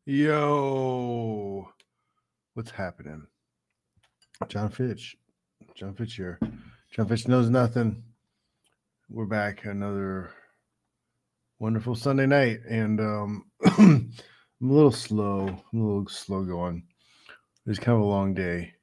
Yo, what's happening? John Fitch. John Fitch here. John Fitch knows nothing. We're back another wonderful Sunday night, and I'm a little slow. I'm a little slow going. It was kind of a long day.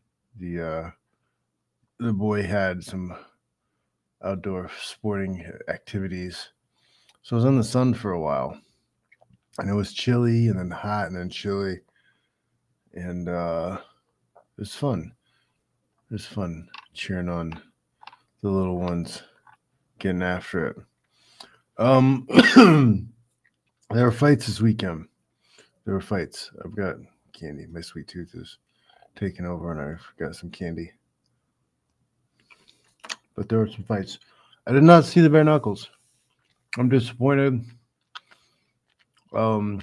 The boy had some outdoor sporting activities, so I was in the sun for a while, and it was chilly, and then hot, and then chilly, and it was fun. It was fun cheering on the little ones getting after it. Um, there were fights this weekend. There were fights. I've got candy. My sweet tooth is taking over, and I've got some candy. But there were some fights. I did not see the bare knuckles. I'm disappointed. Um,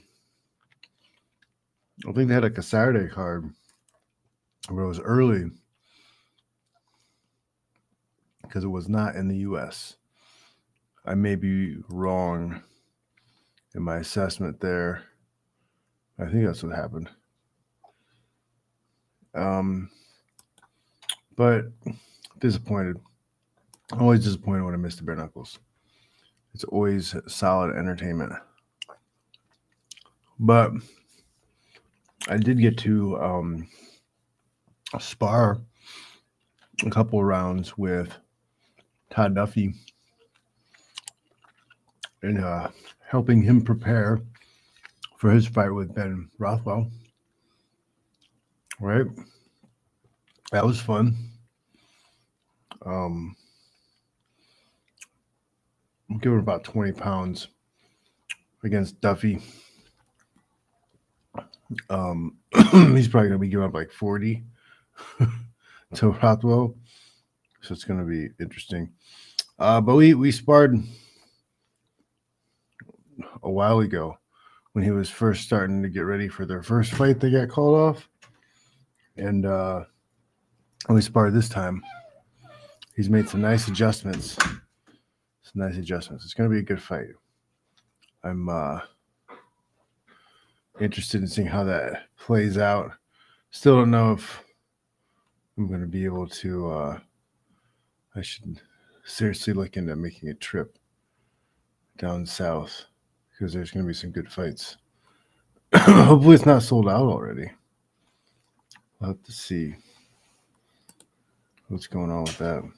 I think they had like a Saturday card where it was early because it was not in the U.S. I may be wrong in my assessment there. I think that's what happened. But disappointed. Always disappointed when I miss the bare knuckles. It's always solid entertainment. But I did get to spar a couple of rounds with Todd Duffy and helping him prepare for his fight with Ben Rothwell. Right? That was fun. I'm giving about 20 pounds against Duffy. He's probably gonna be giving up like 40 to Rothwell, so it's gonna be interesting. But we sparred a while ago when he was first starting to get ready for their first fight. They got called off, and we sparred this time. He's made some nice adjustments. It's gonna be a good fight. I'm interested in seeing how that plays out. Still don't know if I'm going to be able to. I should seriously look into making a trip down south because there's going to be some good fights. Hopefully, it's not sold out already. We'll have to see what's going on with that.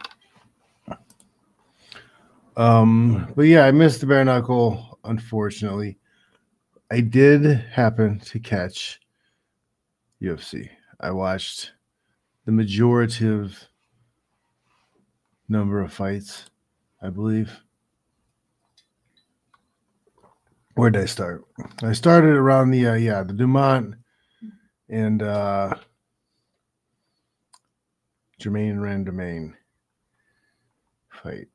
But yeah, I missed the bare knuckle, unfortunately. I did happen to catch UFC. I watched the majorative number of fights, I believe. Where did I start? I started around the Dumont and Jermaine Randomain fight.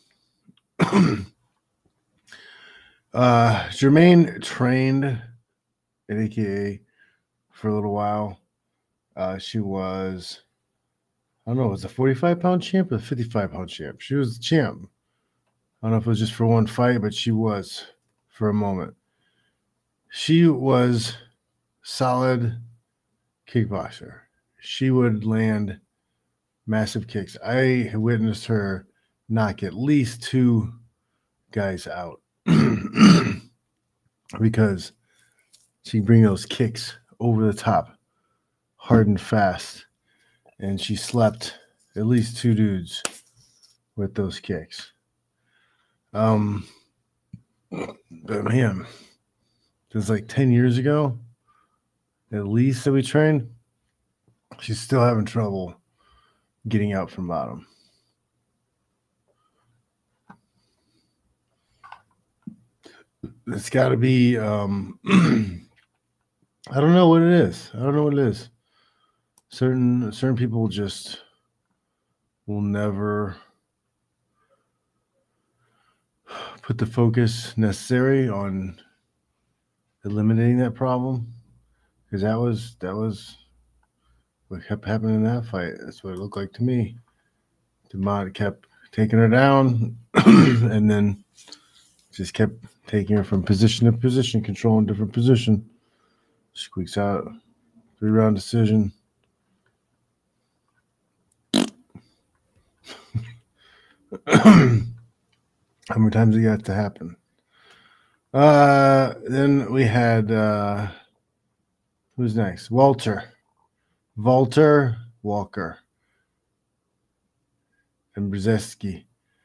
Jermaine trained at AKA for a little while. She was, I don't know, was a 45-pound champ or a 55-pound champ? She was the champ. I don't know if it was just for one fight, but she was for a moment. She was solid kickboxer. She would land massive kicks. I witnessed her knock at least two guys out because she bring those kicks over the top, hard and fast, and she slept at least two dudes with those kicks. But man, it was like 10 years ago, at least, that we trained. She's still having trouble getting out from bottom. It's got to be, I don't know what it is. Certain people just will never put the focus necessary on eliminating that problem, because that was what kept happening in that fight. That's what it looked like to me. Dumont kept taking her down and then just kept taking her from position to position, controlling different position. Squeaks out. 3-round decision. How many times did that to happen? Then we had who's next? Walter Walker and Brzezinski.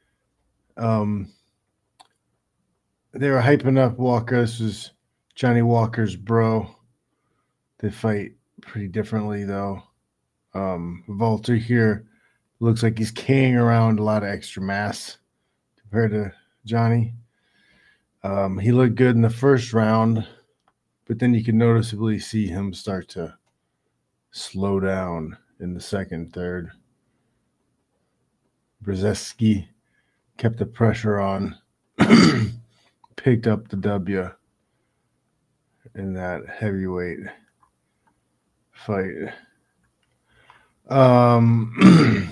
They were hyping up Walker. This is Johnny Walker's bro. They fight pretty differently though. Walter here looks like he's carrying around a lot of extra mass compared to Johnny. He looked good in the first round, but then you can noticeably see him start to slow down in the second, third. Brzezinski kept the pressure on, picked up the W in that heavyweight fight. The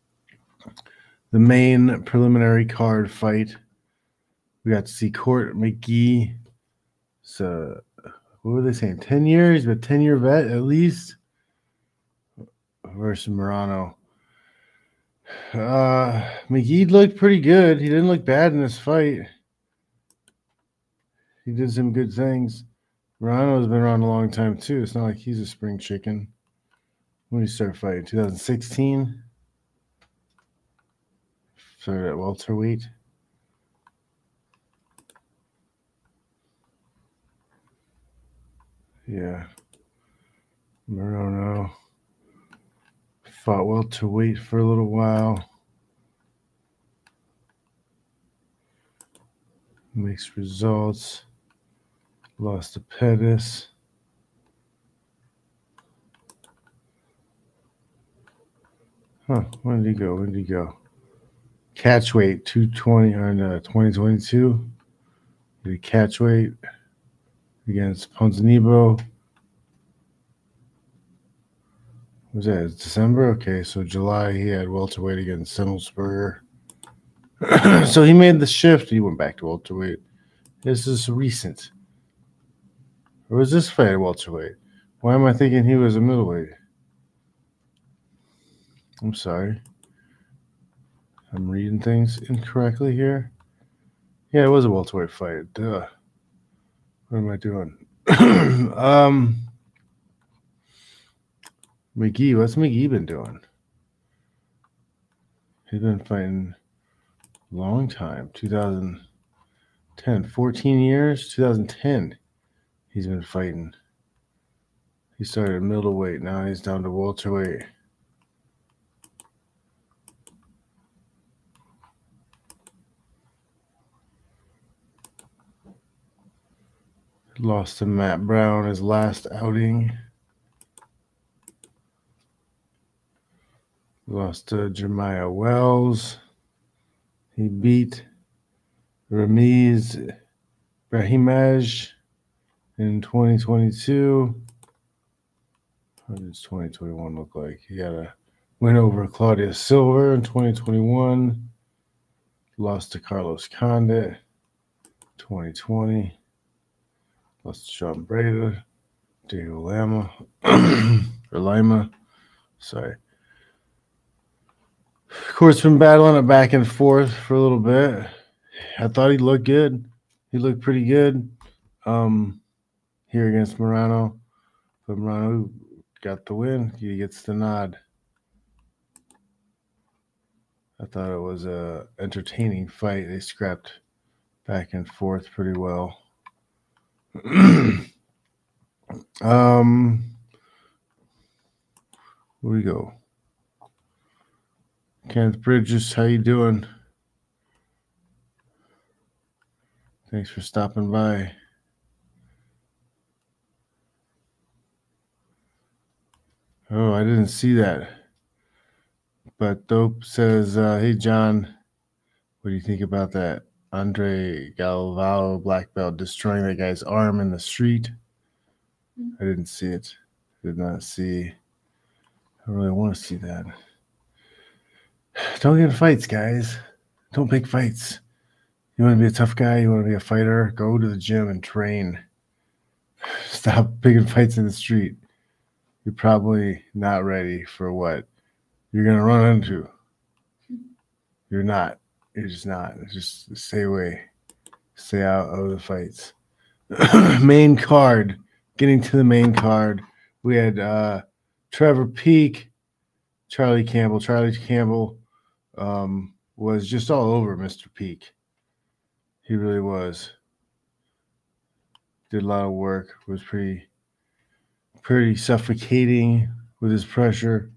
main preliminary card fight, we got to see Court McGee. So, what were they saying? 10 years, but 10-year vet at least versus Morano. McGee looked pretty good. He didn't look bad in this fight. He did some good things. Morano's been around a long time too. It's not like he's a spring chicken. When did he start fighting? 2016. Started at welterweight. Yeah. Morano fought welterweight for a little while. Mixed results. Lost to Pettis. Huh, when did he go? When did he go? Catchweight 220 on 2022. Did he catchweight against Ponzinibbio? Was that December? Okay, so July he had welterweight against Simmelsberger. So he made the shift. He went back to welterweight. This is recent. Or was this fight at welterweight? Why am I thinking he was a middleweight? I'm sorry. I'm reading things incorrectly here. Yeah, it was a welterweight fight. Duh. What am I doing? McGee, what's McGee been doing? He's been fighting a long time. 2010, 14 years. 2010, he's been fighting. He started at middleweight. Now he's down to welterweight. Lost to Matt Brown his last outing. Lost to Jeremiah Wells. He beat Ramiz Brahimaj in 2022. What does 2021 look like? He got a win over Claudia Silver in 2021. Lost to Carlos Condit 2020. Lost to Sean Breda. Diego Lima. Sorry. Court's been battling it back and forth for a little bit. I thought he looked good. He looked pretty good here against Morano. But Morano got the win. He gets the nod. I thought it was a entertaining fight. They scrapped back and forth pretty well. Where we go? Kenneth Bridges, how you doing? Thanks for stopping by. Oh, I didn't see that. But Dope says, hey, John, what do you think about that? Andre Galvao, black belt, destroying that guy's arm in the street. I didn't see it. Did not see. I really want to see that. Don't get in fights, guys. Don't pick fights. You want to be a tough guy? You want to be a fighter? Go to the gym and train. Stop picking fights in the street. You're probably not ready for what you're going to run into. You're not. You're just not. Just stay away. Stay out of the fights. Main card. Getting to the main card. We had Trevor Peek, Charlie Campbell. Charlie Campbell was just all over Mr. Peek. He really was. Did a lot of work. Was pretty suffocating with his pressure.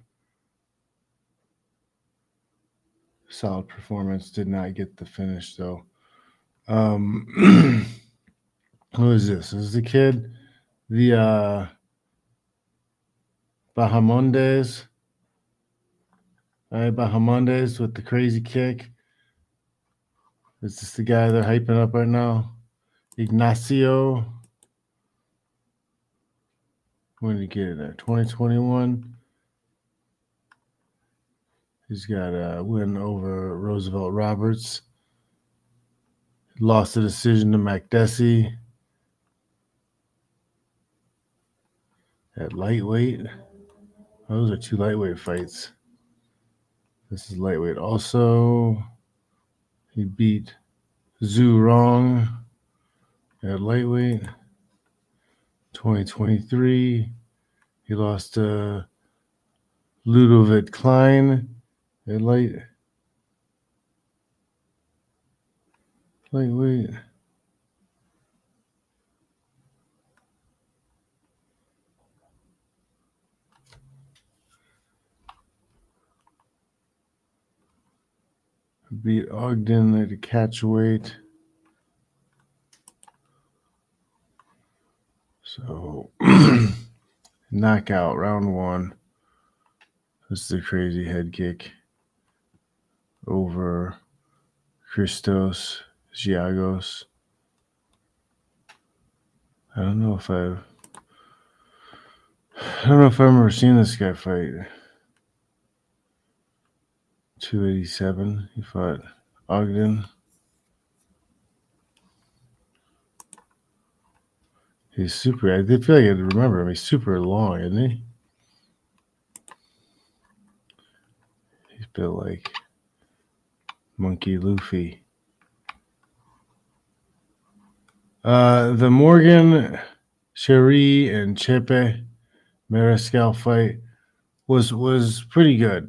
Solid performance. Did not get the finish though. Who is this? This is the kid. The Bahamondes. All right, Bahamondes with the crazy kick. Is this the guy they're hyping up right now? Ignacio. When did he get it there? 2021. He's got a win over Roosevelt Roberts. Lost the decision to McDessie at lightweight. Those are two lightweight fights. This is lightweight also. He beat Zhu Rong at lightweight. 2023. He lost to Ludovic Klein at lightweight. Beat Ogden at the catchweight. So, knockout, round one. This is a crazy head kick over Christos Giagos. I don't know if I remember seeing this guy fight. 287. He fought Ogden. He's super. I did feel like I remember him. He's super long, isn't he? He's built like Monkey Luffy. The Morgan, Cherie, and Chepe Mariscal fight was pretty good.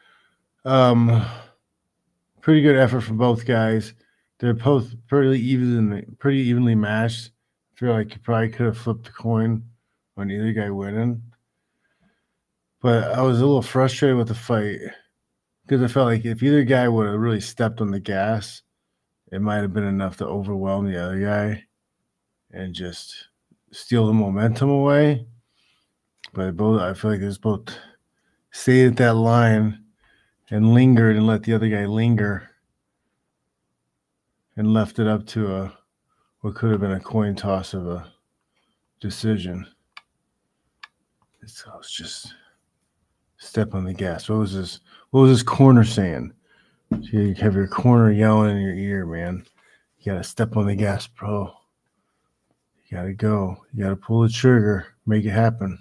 Pretty good effort from both guys. They're both pretty evenly matched. I feel like you probably could have flipped the coin on either guy winning. But I was a little frustrated with the fight because I felt like if either guy would have really stepped on the gas, it might have been enough to overwhelm the other guy and just steal the momentum away. But I feel like they both stayed at that line and lingered and let the other guy linger and left it up to what could have been a coin toss of a decision. I was just step on the gas. What was this corner saying? You have your corner yelling in your ear, man. You gotta step on the gas, bro. You gotta go. You gotta pull the trigger. Make it happen.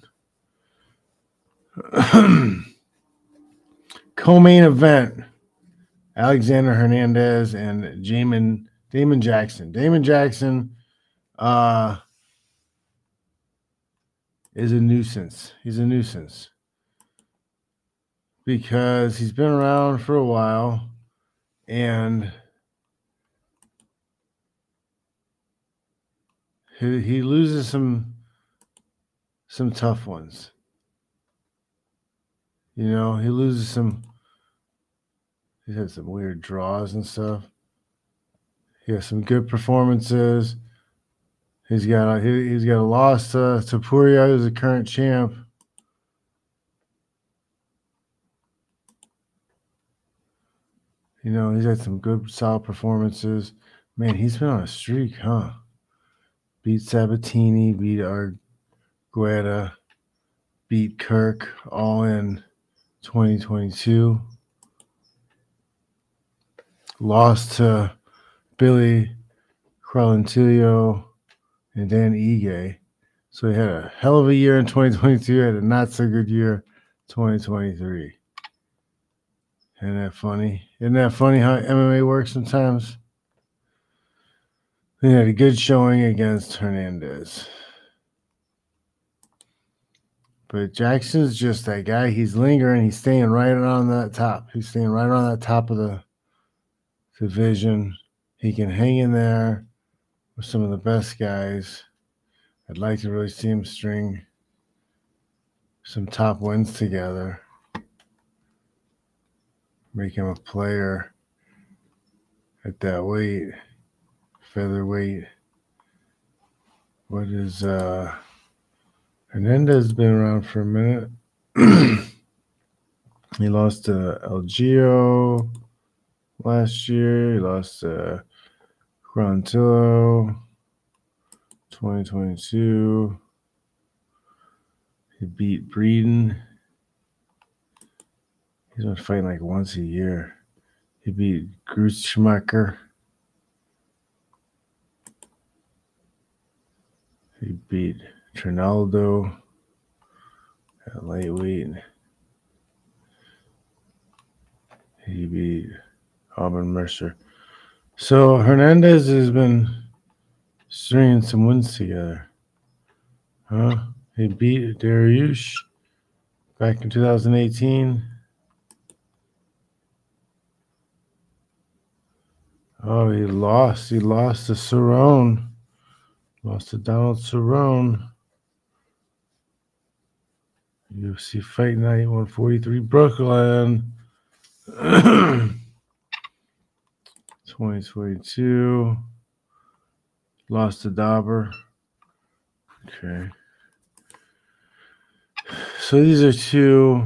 Co-main event. Alexander Hernandez and Damon Jackson. Damon Jackson is a nuisance. He's a nuisance because he's been around for a while and he loses some tough ones. You know, he loses some. He's had some weird draws and stuff. He has some good performances. He's got a loss to Topuria, who's the current champ. You know, he's had some good, solid performances. Man, he's been on a streak, huh? Beat Sabatini, beat Argueta, beat Kirk, all in 2022. Lost to Billy Quarantillo and Dan Ige. So he had a hell of a year in 2022, had a not so good year 2023. Isn't that funny? Isn't that funny how MMA works sometimes? He had a good showing against Hernandez. But Jackson's just that guy. He's lingering. He's staying right on that top. He's staying right on that top of the division. He can hang in there with some of the best guys. I'd like to really see him string some top wins together. Make him a player at that weight, featherweight. What is Hernandez been around for a minute. He lost to Algeo last year. He lost to Grantillo 2022. He beat Breeden. He's been fighting like once a year. He beat Grutzschmacher. He beat Trinaldo at lightweight. He beat Auburn Mercer. So Hernandez has been stringing some wins together. Huh? He beat Dariush back in 2018. Oh, he lost. He lost to Cerrone. Lost to Donald Cerrone. UFC Fight Night 143 Brooklyn. 2022. Lost to Dauber. Okay. So these are two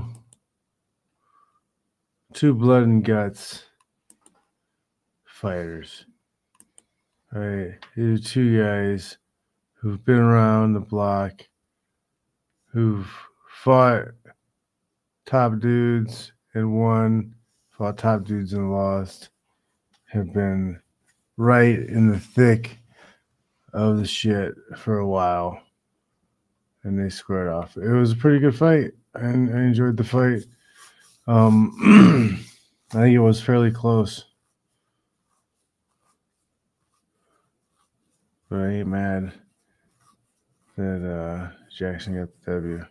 blood and guts fighters. All right. These are two guys who've been around the block, who've fought top dudes and won, fought top dudes and lost, have been right in the thick of the shit for a while, and they squared off. It was a pretty good fight, and I enjoyed the fight. I think it was fairly close, but I ain't mad that Jackson got the W.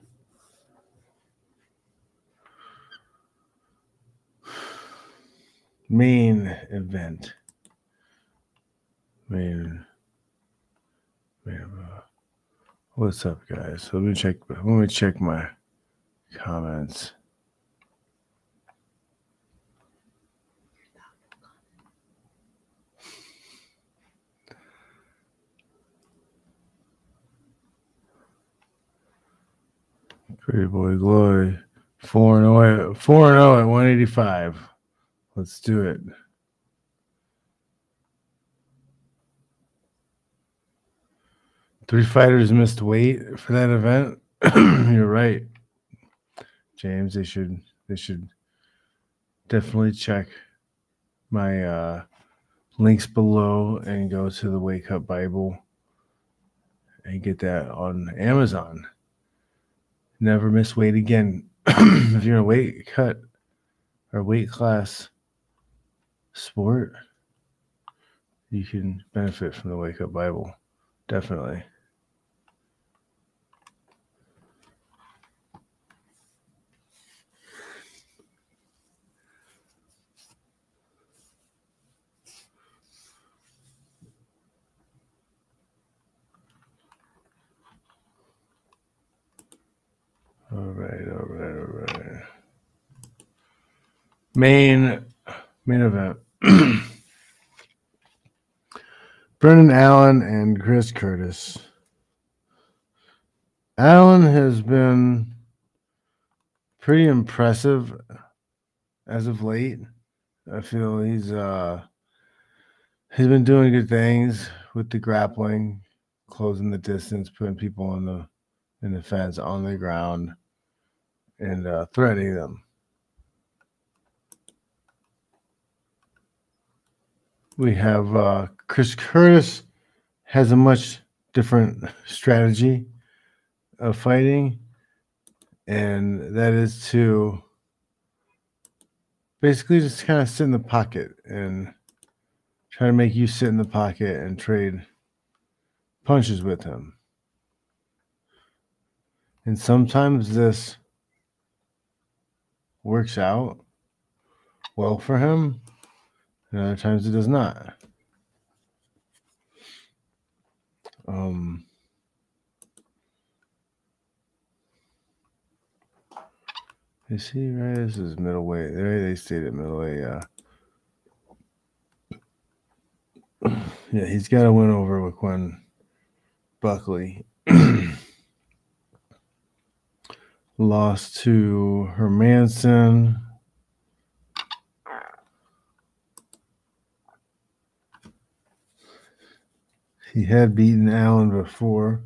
Main event. What's up, guys? Let me check my comments. Pretty boy Glory. 4-0 at 185. Let's do it. Three fighters missed weight for that event. You're right, James. They should definitely check my links below and go to the Wake Up Bible and get that on Amazon. Never miss weight again. If you're in a weight cut or weight class sport, you can benefit from the Wake Up Bible. Definitely. All right. Main event. Brendan Allen and Chris Curtis. Allen has been pretty impressive as of late. I feel he's been doing good things with the grappling, closing the distance, putting people in the fence, on the ground, and threatening them. We have Chris Curtis has a much different strategy. of fighting, and that is to basically just kind of sit in the pocket and try to make you sit in the pocket and trade punches with him. And sometimes this works out well for him, and other times it does not. Is he right? This is middleweight. They stayed at middleweight, yeah. Yeah, he's got to win over with Quinn Buckley. Lost to Hermanson. He had beaten Allen before.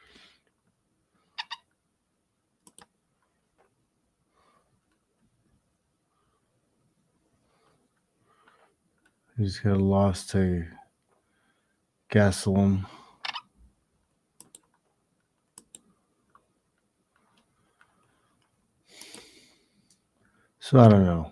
He's got a loss to Gastelum. So I don't know.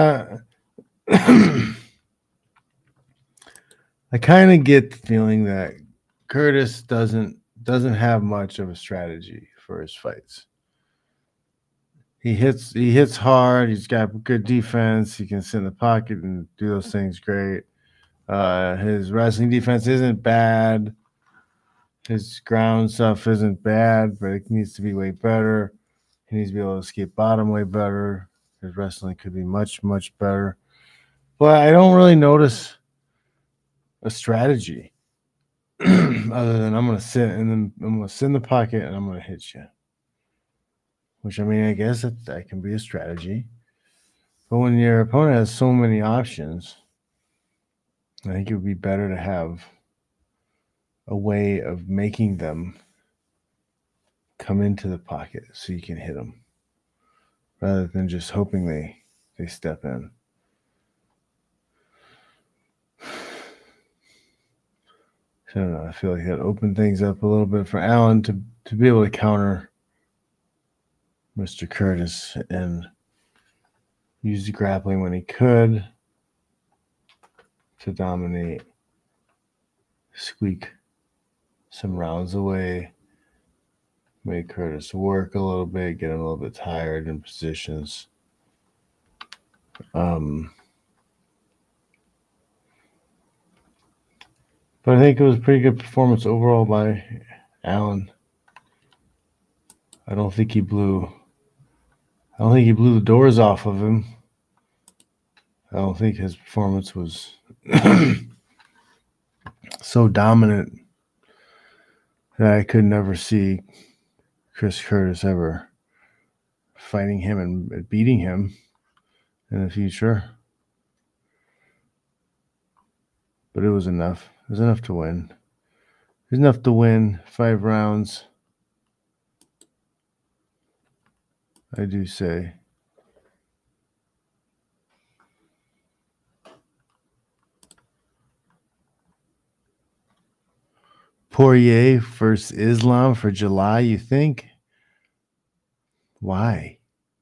I kind of get the feeling that Curtis doesn't have much of a strategy for his fights. He hits hard. He's got good defense. He can sit in the pocket and do those things great. His wrestling defense isn't bad. His ground stuff isn't bad, but it needs to be way better. He needs to be able to escape bottom way better. His wrestling could be much, much better. But I don't really notice a strategy other than I'm going to sit and then I'm going to sit in the pocket and I'm going to hit you. Which, I mean, I guess that can be a strategy. But when your opponent has so many options, I think it would be better to have a way of making them come into the pocket so you can hit them rather than just hoping they step in. I don't know. I feel like that opened things up a little bit for Allen to be able to counter Mr. Curtis and use the grappling when he could to dominate, squeak some rounds away, make Curtis work a little bit, get him a little bit tired in positions. But I think it was a pretty good performance overall by Allen. I don't think he blew the doors off of him. I don't think his performance was so dominant that I could never see Chris Curtis ever fighting him and beating him in the future. But it was enough. It was enough to win. It was enough to win 5 rounds. I do say. Poirier versus Islam for July, you think? Why?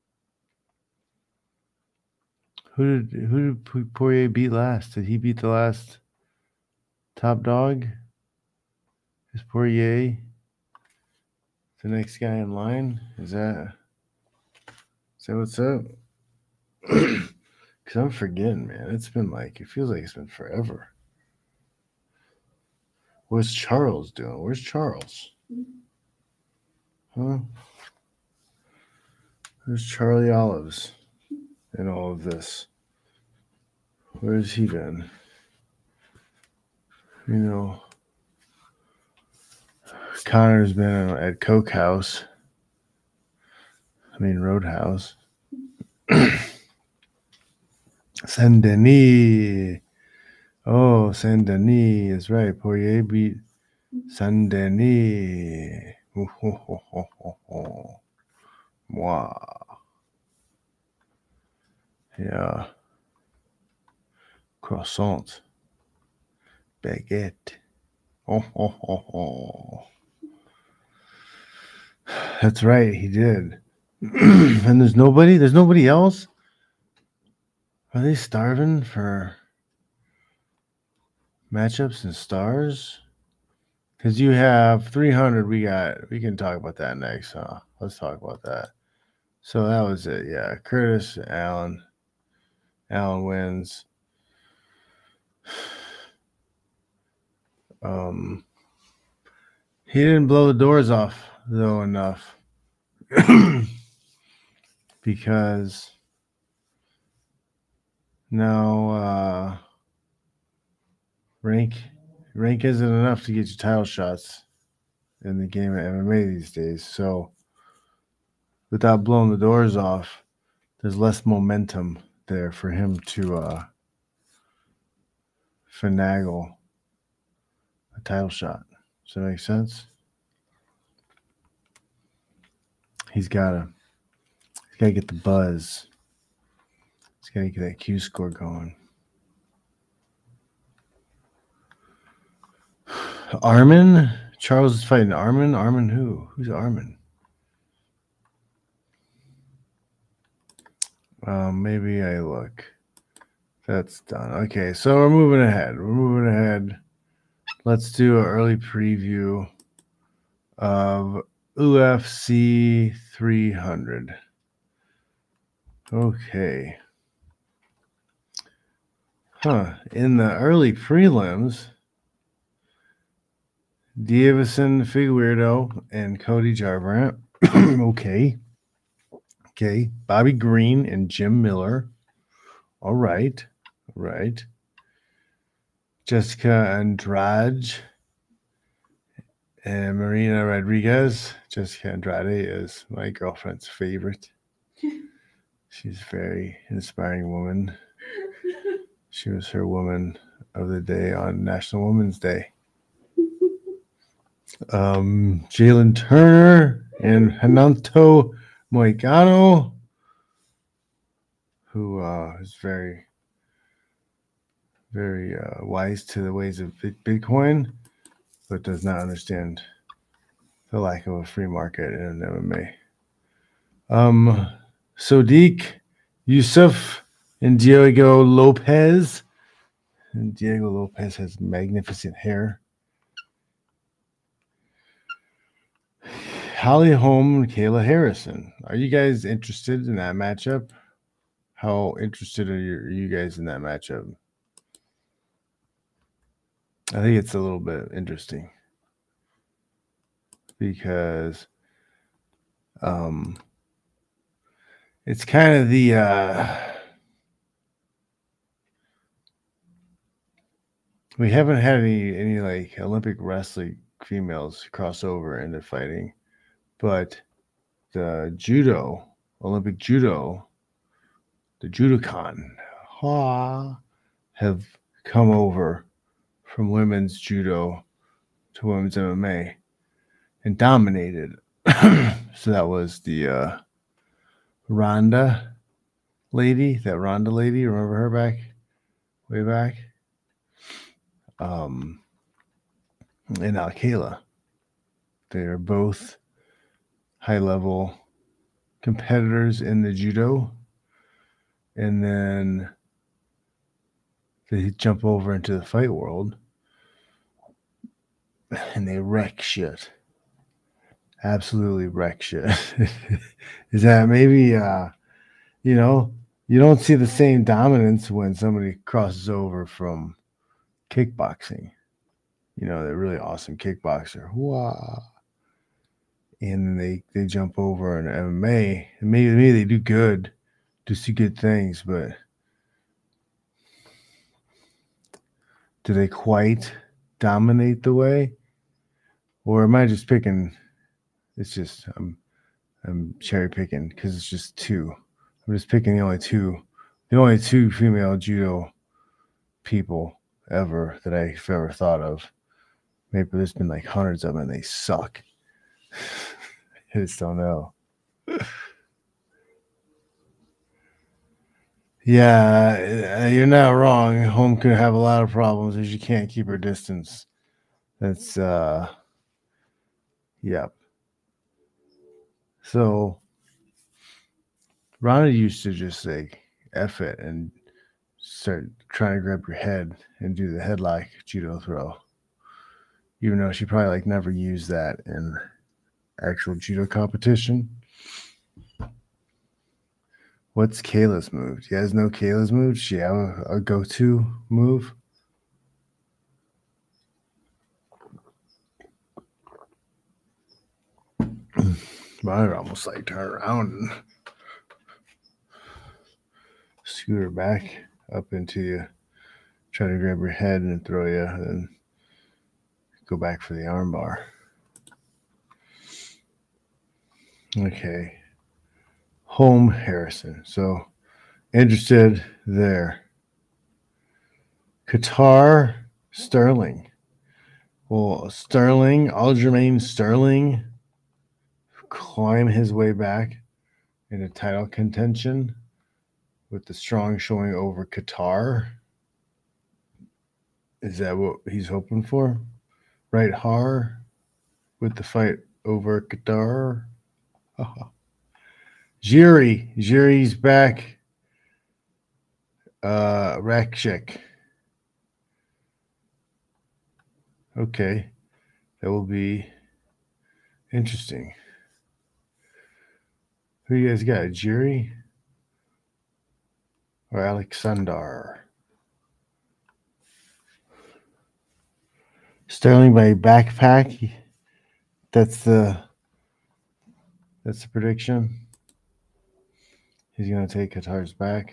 Who did Poirier beat last? Did he beat the last top dog? Is Poirier the next guy in line? Is that what's up? Because I'm forgetting, man. It feels like it's been forever. What's Charles doing? Where's Charles? Huh? Where's Charlie Olives in all of this? Where's he been? You know, Connor's been at Coke House. Roadhouse. Saint Denis. Oh, Saint Denis is right. Poirier beat Saint Denis. Wow. Yeah. Croissant. Baguette. That's right, he did. And there's nobody else? Are they starving for matchups and stars? Because you have 300, we can talk about that next, huh? Let's talk about that. So that was it, yeah. Curtis Allen. Allen wins. He didn't blow the doors off, though, enough. Because now rank isn't enough to get you title shots in the game of MMA these days. So without blowing the doors off, there's less momentum there for him to finagle a title shot. Does that make sense? He's gotta get the buzz. He's gotta get that Q score going. Armin? Charles is fighting Armin? Armin who? Who's Armin? Maybe I look. That's done. Okay, so we're moving ahead. Let's do an early preview of UFC 300. Okay. In the early prelims, Deiveson Figueiredo and Cody Garbrandt. Okay. Bobby Green and Jim Miller. All right. Jessica Andrade and Marina Rodriguez. Jessica Andrade is my girlfriend's favorite. She's a very inspiring woman. She was her woman of the day on National Women's Day. Jalen Turner and Renato Moicano, who is very, very wise to the ways of Bitcoin, but does not understand the lack of a free market in MMA. Sodiq Yusuf and Diego Lopez. And Diego Lopez has magnificent hair. Holly Holm and Kayla Harrison. Are you guys interested in that matchup? How interested are you guys in that matchup? I think it's a little bit interesting because it's kind of the we haven't had any like Olympic wrestling females cross over into fighting, but the Olympic judo, the Judokan have come over from women's judo to women's MMA and dominated. So that was the Ronda lady. Remember her way back? And now Kayla. They are both high-level competitors in the judo. And then they jump over into the fight world and they wreck shit. Absolutely wreck shit. Is that maybe, you don't see the same dominance when somebody crosses over from kickboxing. They're really awesome kickboxer. Wow. And they jump over in MMA. And maybe they do good, do some good things, but do they quite dominate the way? Or am I just picking? It's just I'm cherry picking because it's just two. I'm just picking the only two female judo people ever that I've ever thought of. Maybe there's been like hundreds of them and they suck. I just don't know. Yeah, you're not wrong. Home could have a lot of problems if she can't keep her distance. That's yep. So Ronda used to just like F it and start trying to grab your head and do the headlock judo throw. Even though she probably like never used that in actual judo competition. What's Kayla's move? Do you guys know Kayla's move? Does she have a go-to move? I'd almost like turn around and scoot her back up into you, try to grab your head and throw you, and then go back for the armbar. Okay. Home Harrison. So interested there. Qatar Sterling. Will Aljamain Sterling climb his way back into title contention with the strong showing over Qatar? Is that what he's hoping for? Right, Har with the fight over Qatar. Jiri's back. Rakshik. Okay, that will be interesting. Who you guys got? Jiri or Alexander? Sterling by backpack. That's the prediction. He's gonna take Qatar's back.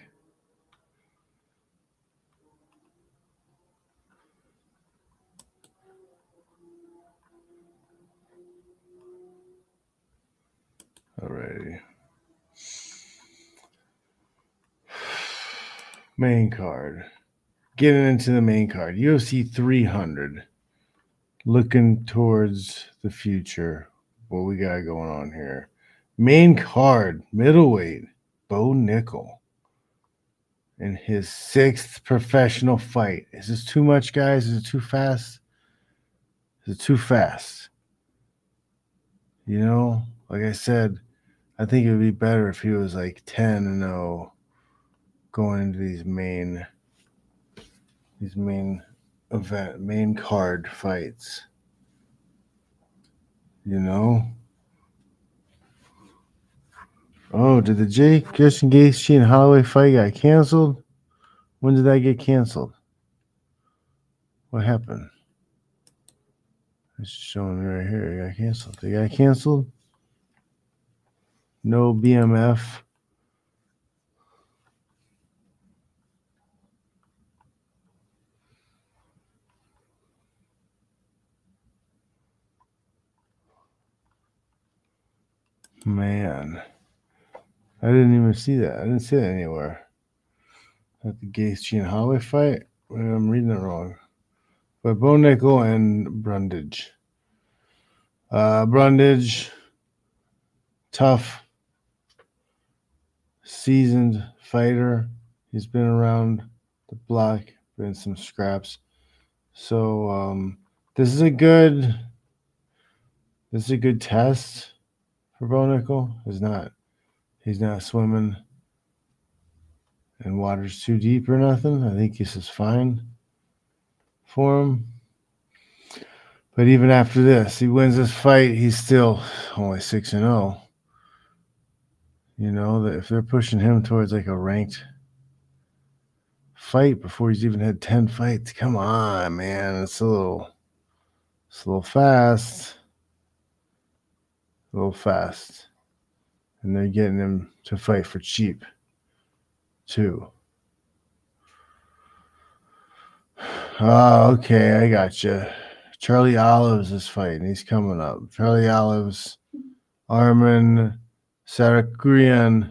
Alrighty. Main card. Getting into the main card. UFC 300. Looking towards the future. What we got going on here? Main card. Middleweight. Bo Nickel. In his 6th professional fight. Is this too much, guys? Is it too fast? Is it too fast? You know, like I said, I think it would be better if he was like 10-0 going into these main card fights. You know? Oh, did the Christian Gaethje and Holloway fight get canceled? When did that get canceled? What happened? It's showing me right here. It got canceled. They got canceled? No BMF. Man. I didn't even see that. I didn't see that anywhere. At the Gaethje and Holloway fight? I'm reading it wrong. But Bo Nickel and Brundage. Brundage, tough, seasoned fighter. He's been around the block, been in some scraps. So this is a good test for Bo Nickel. He's not swimming in waters too deep or nothing. I think this is fine for him. But even after this, he wins this fight, he's still only 6-0. You know, that if they're pushing him towards like a ranked fight before he's even had 10 fights, come on, man. It's a little fast. A little fast. And they're getting him to fight for cheap, too. Oh, okay, I got you. Charlie Olives is fighting. He's coming up. Charlie Olives, Arman Sarukian.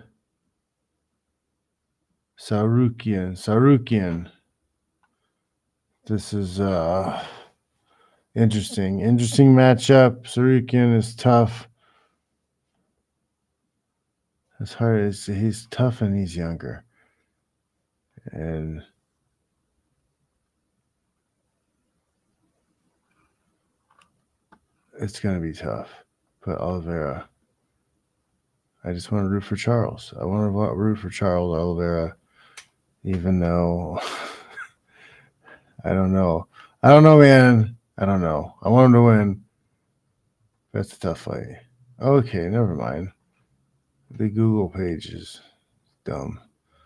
This is interesting. Interesting matchup. Sarukian is tough. As hard as he's tough and he's younger. And it's going to be tough. But Oliveira I just want to root for Charles. I want to root for Charles Oliveira, even though I don't know. I don't know, man. I don't know. I want him to win. That's a tough fight. Okay, never mind. The Google page is dumb.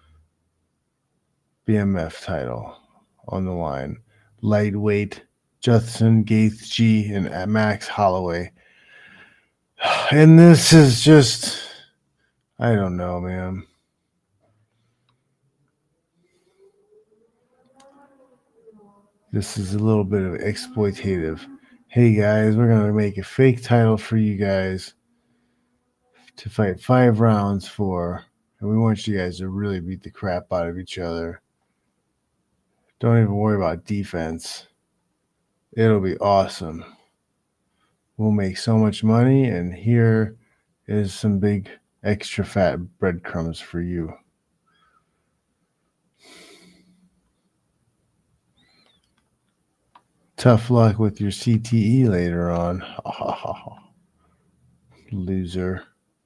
BMF title on the line. Lightweight Justin Gaethje and Max Holloway. And this is just, I don't know, man. This is a little bit of exploitative. Hey guys, we're going to make a fake title for you guys to fight 5 rounds for, and we want you guys to really beat the crap out of each other. Don't even worry about defense. It'll be awesome. We'll make so much money, and here is some big extra fat breadcrumbs for you. Tough luck with your CTE later on. Loser.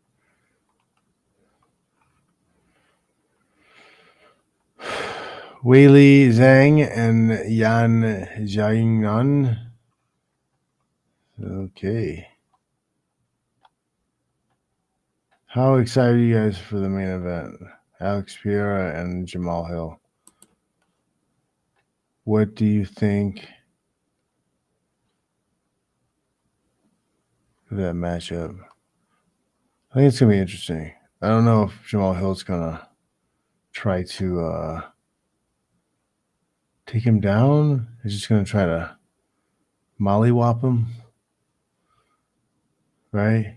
Weili Zhang and Yan Xiaonan. Okay. How excited are you guys for the main event? Alex Pereira and Jamal Hill. What do you think of that matchup? I think it's going to be interesting. I don't know if Jamal Hill's going to try to take him down. He's just going to try to mollywop him. Right?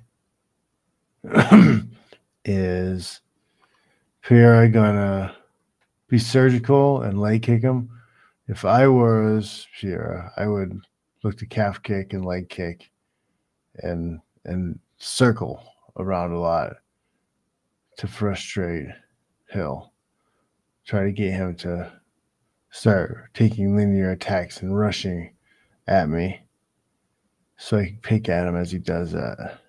Is Pereira going to be surgical and leg kick him? If I was Pereira, I would look to calf kick and leg kick and circle around a lot to frustrate Hill. Try to get him to start taking linear attacks and rushing at me so I can pick at him as he does that.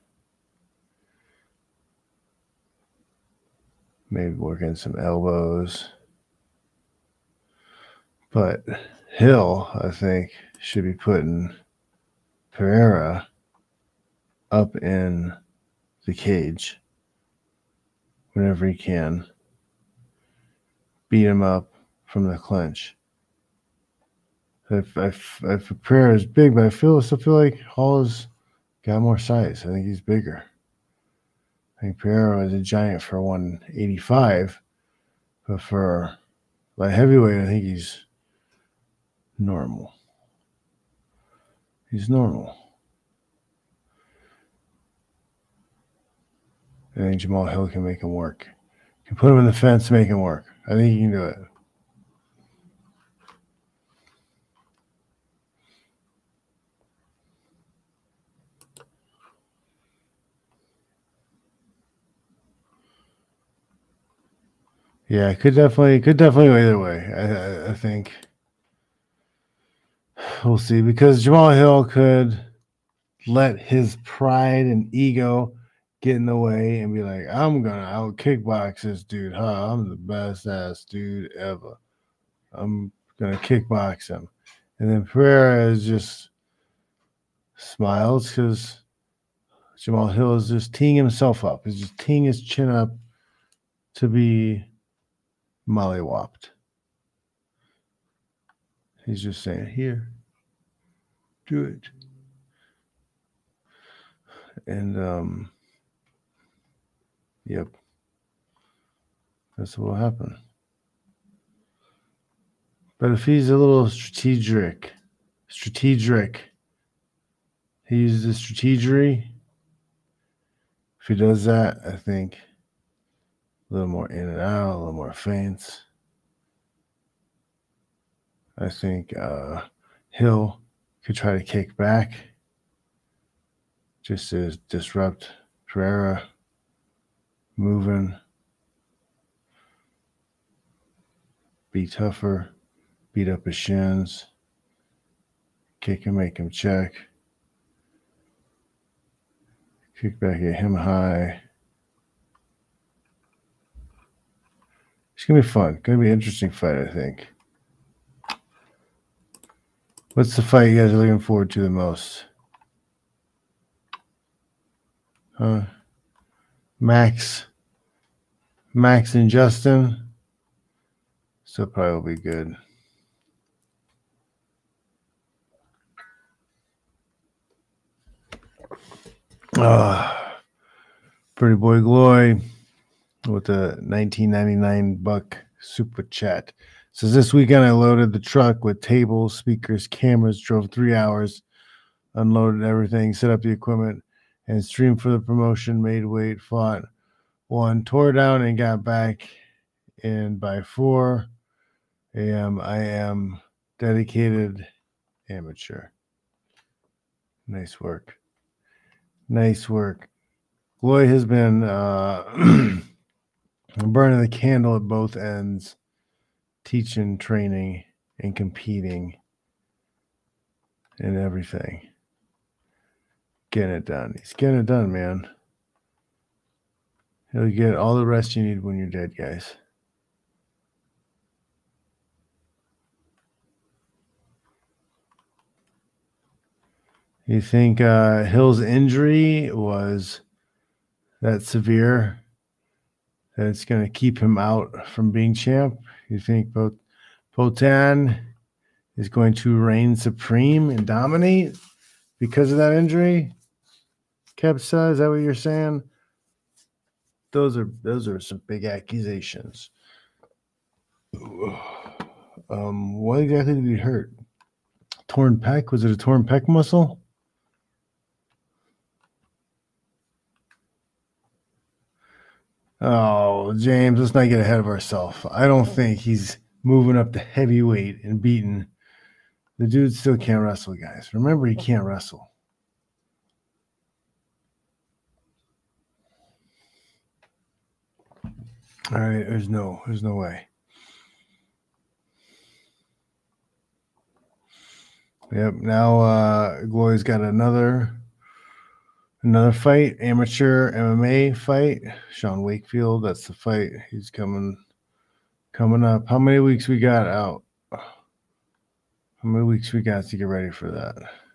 Maybe work in some elbows. But Hill, I think, should be putting Pereira up in the cage whenever he can. Beat him up from the clinch. If Pereira is big, but I still feel like Hall has got more size. I think he's bigger. I think Pereira is a giant for 185, but for light heavyweight, I think he's normal. He's normal. I think Jamal Hill can make him work. Can put him in the fence, make him work. I think he can do it. Yeah, could definitely go either way. I think we'll see, because Jamal Hill could let his pride and ego get in the way and be like, I'm gonna out kickbox this dude. I'm the best ass dude ever. I'm gonna kickbox him. And then Pereira is just smiles because Jamal Hill is just teeing himself up. He's just teeing his chin up to be mollywopped. He's just saying, here, do it. And yep, that's what will happen. But if he's a little strategic, he uses the strategery. If he does that, I think a little more in and out, a little more feints. I think Hill could try to kick back just to disrupt Pereira moving, be tougher, beat up his shins, kick him, make him check, kick back at him high, gonna be fun. Gonna be an interesting fight, I think. What's the fight you guys are looking forward to the most? Huh? Max and Justin. So probably will be good. Pretty boy Gloy with a $19.99 super chat. Says this weekend I loaded the truck with tables, speakers, cameras, drove 3 hours, unloaded everything, set up the equipment, and streamed for the promotion, made weight, fought, won, tore down, and got back. And by 4 a.m., I am dedicated amateur. Nice work. Nice work. Gloy has been burning the candle at both ends, teaching, training, and competing and everything. Getting it done. He's getting it done, man. He'll get all the rest you need when you're dead, guys. You think Hill's injury was that severe that it's going to keep him out from being champ? You think Poatan is going to reign supreme and dominate because of that injury? Kepsa, is that what you're saying? Those are some big accusations. What exactly did he hurt? Torn pec? Was it a torn pec muscle? Oh, James, let's not get ahead of ourselves. I don't think he's moving up to heavyweight and beating. The dude still can't wrestle, guys. Remember, he can't wrestle. All right, there's no way. Yep. Now Glory's got another fight, amateur MMA fight. Sean Wakefield. That's the fight. He's coming up. How many weeks we got out? How many weeks we got to get ready for that?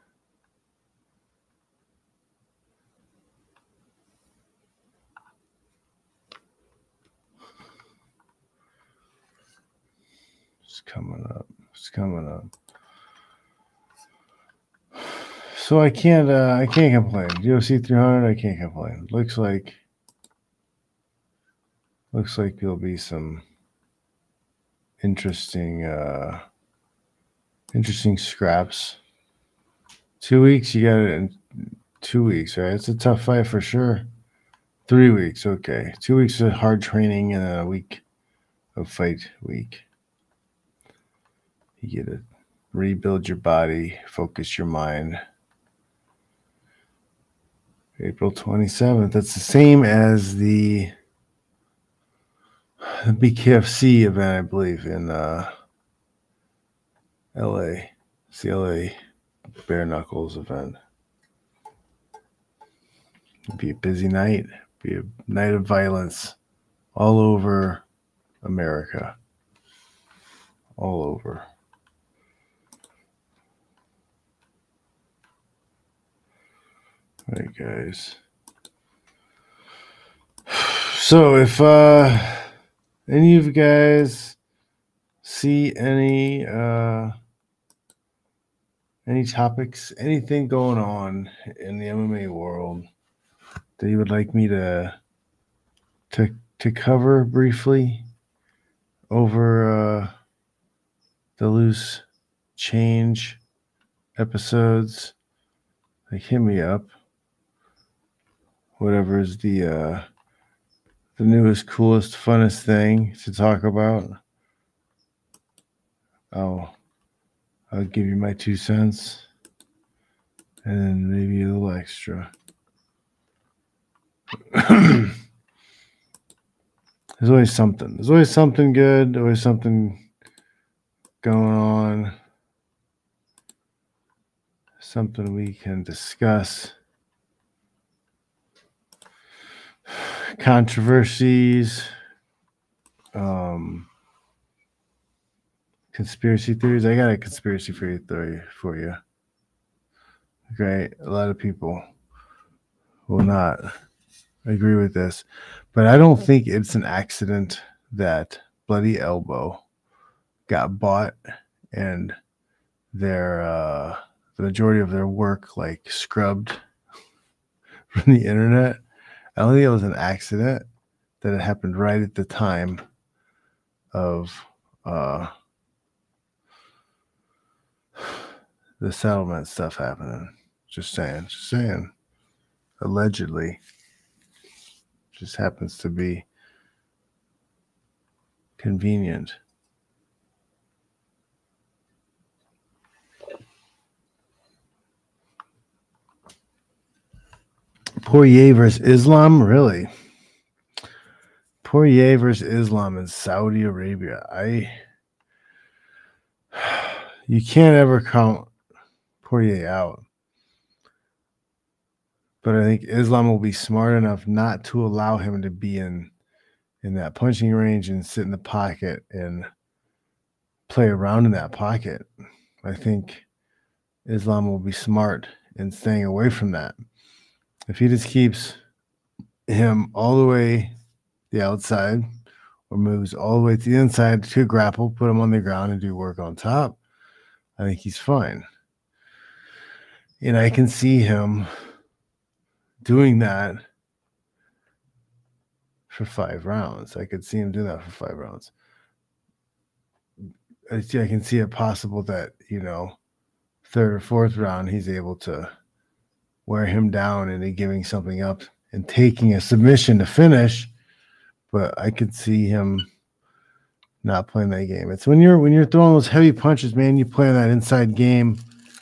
It's coming up. So I can't complain. UFC 300, I can't complain. Looks like there'll be some interesting scraps. 2 weeks, you got it in 2 weeks, right? It's a tough fight for sure. 3 weeks, okay. 2 weeks of hard training and then a week of fight week. You get to rebuild your body, focus your mind. April 27th. That's the same as the BKFC event, I believe, in LA. It's the LA Bare Knuckles event. It'd be a busy night. Be a night of violence all over America. All over. All right, guys. So if any of you guys see any topics, anything going on in the MMA world that you would like me to cover briefly over the Loose Change episodes, like hit me up. Whatever is the newest, coolest, funnest thing to talk about, I'll give you my 2 cents and then maybe a little extra. There's always something. There's always something good. Always something going on. Something we can discuss. Controversies. Conspiracy theories. I got a conspiracy theory for you. Great. A lot of people will not agree with this, but I don't think it's an accident that Bloody Elbow got bought and their the majority of their work like scrubbed from the internet. I don't think it was an accident that it happened right at the time of the settlement stuff happening. Just saying. Allegedly. Just happens to be convenient. Poirier versus Islam, really? Poirier versus Islam in Saudi Arabia. You can't ever count Poirier out. But I think Islam will be smart enough not to allow him to be in that punching range and sit in the pocket and play around in that pocket. I think Islam will be smart in staying away from that. If he just keeps him all the way the outside or moves all the way to the inside to grapple, put him on the ground and do work on top, I think he's fine. And I can see him doing that for 5 rounds. I could see him do that for 5 rounds. I can see it possible that, 3rd or 4th round, he's able to wear him down and then giving something up and taking a submission to finish. But I could see him not playing that game. It's when you're throwing those heavy punches, man, you play on that inside game.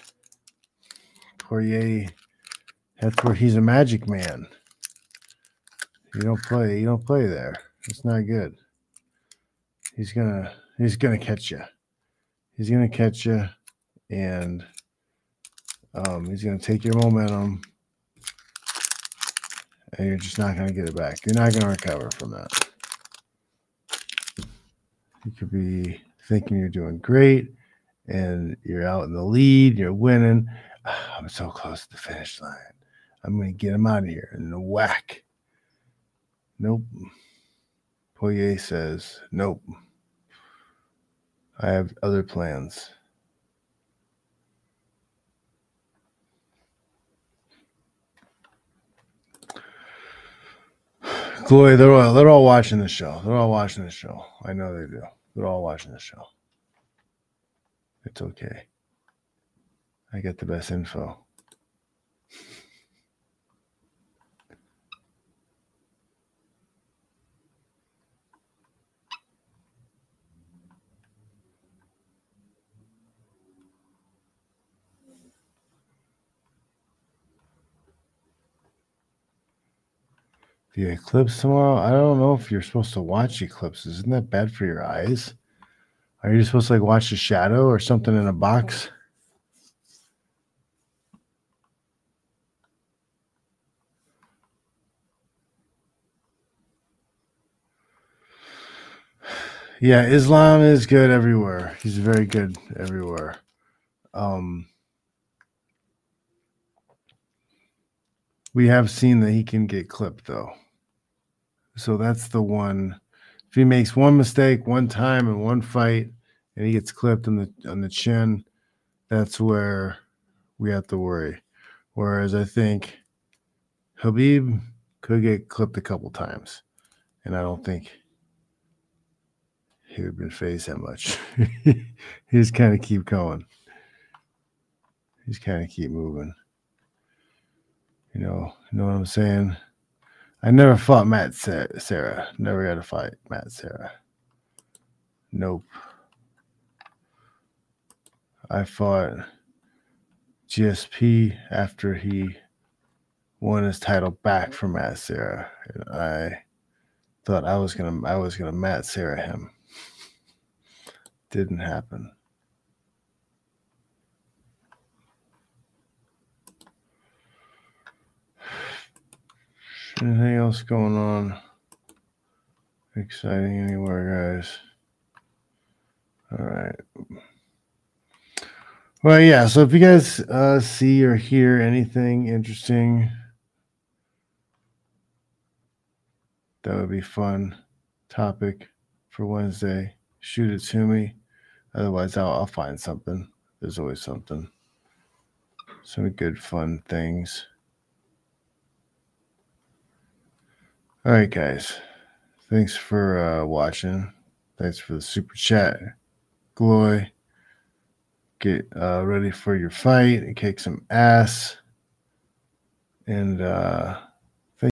Poirier, that's where he's a magic man. You don't play there. It's not good. He's gonna catch you. He's gonna catch you, and he's gonna take your momentum, and you're just not gonna get it back. You're not gonna recover from that. You could be thinking you're doing great, and you're out in the lead. You're winning. I'm so close to the finish line. I'm gonna get him out of here, and then whack. Nope. Poirier says, nope. I have other plans. Chloe, they're all watching the show. They're all watching the show. I know they do. They're all watching the show. It's okay. I get the best info. The eclipse tomorrow? I don't know if you're supposed to watch eclipses. Isn't that bad for your eyes? Are you supposed to watch a shadow or something in a box? Yeah, Islam is good everywhere. He's very good everywhere. We have seen that he can get clipped, though. So that's the one. If he makes one mistake one time in one fight and he gets clipped on the chin, that's where we have to worry. Whereas I think Khabib could get clipped a couple times, and I don't think he would have been phased that much. He just kind of keep going. He's kind of keep moving. You know what I'm saying? I never fought Matt Serra. Never got to fight Matt Serra. Nope. I fought GSP after he won his title back from Matt Serra. And I thought I was gonna Matt Serra him. Didn't happen. Anything else going on? exciting anywhere, guys. All right. Well, yeah. So if you guys see or hear anything interesting, that would be fun topic for Wednesday. Shoot it to me. Otherwise, I'll find something. There's always something. Some good fun things. All right, guys. Thanks for watching. Thanks for the super chat. Gloy. Get ready for your fight and kick some ass. And